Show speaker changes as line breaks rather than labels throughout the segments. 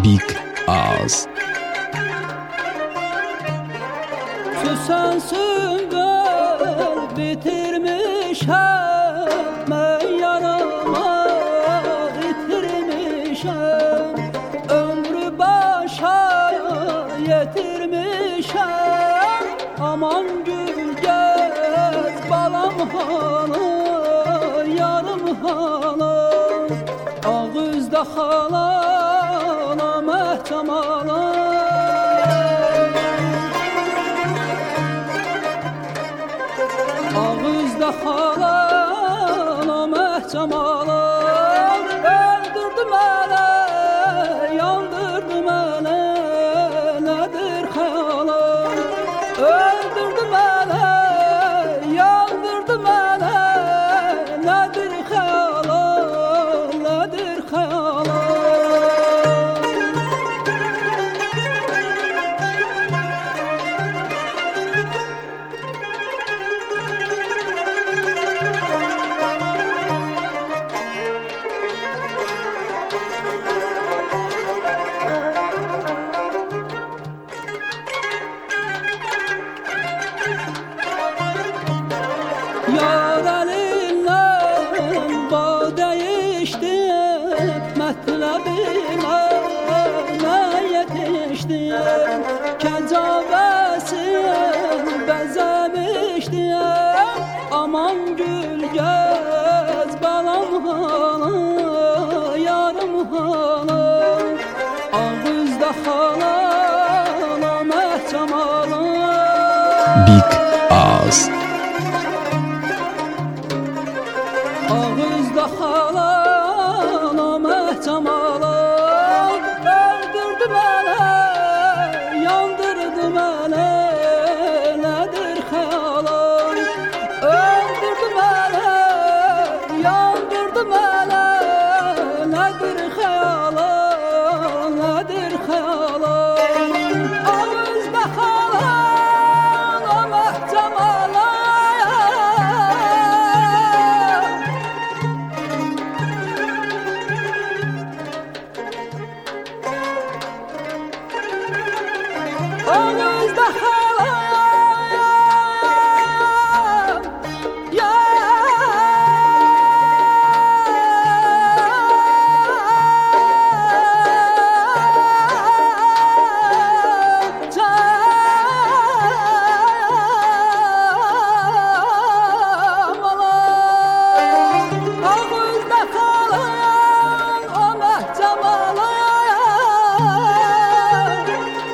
Big Ağız.
Sensin ben bitirmişim, ben yarama bitirmişim. Ömrü başa yetirmişim. Aman gül gez balam hala, yarım hala. Ağızda hala, mehtem hala. Ağızda xalana məhcəm alan. Öldürdü mənə, yandırdı mənə, nədir xəyalan. Öldürdü mənə, yandırdı mənə, nədir xəyalan, nədir xəyalan. Yar əlindən badə içdim, mətləbimə nə yetişdim. Kəcavəsin bəzəmişdim. Aman gül gəz balam hala, yarım hala. Ağızda xalana məhcəm hala.
Big Ağız.
Ağızda xalana məhcəm hala. Öldürdü mənə, yandırdı mənə, nədir xəyalan. Öldürdü mənə, yandırdı mənə, nədir xəyalan, nədir xəyalan. Ağızda xalana məhcəm hala. Ağızda xalayam, ağızda xalayan, o məhcəm alayan.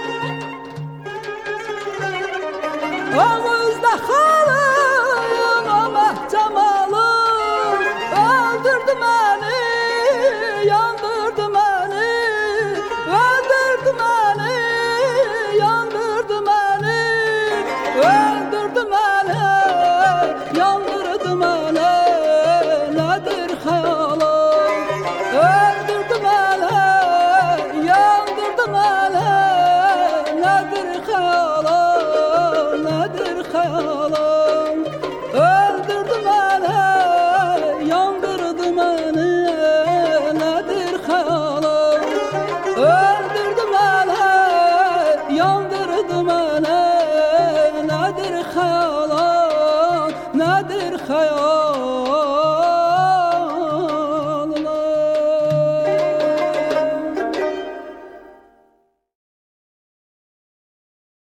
Ağızda xalayım, o məhcəm alım. Öldürdü məni, yandırdı məni. Öldürdü məni, yandırdı məni. Öldürdü məni, yandırdı məni. Nədir xəyalan. Öldürdü məni, yandırdı məni. Nədir xəyalan, nədir xəyalan. Öldürdü mənə, yandırdı məni, nədir xəyalan. Öldürdü mənə, yandırdı mənə, nədir xəyalan, nədir xəyalan.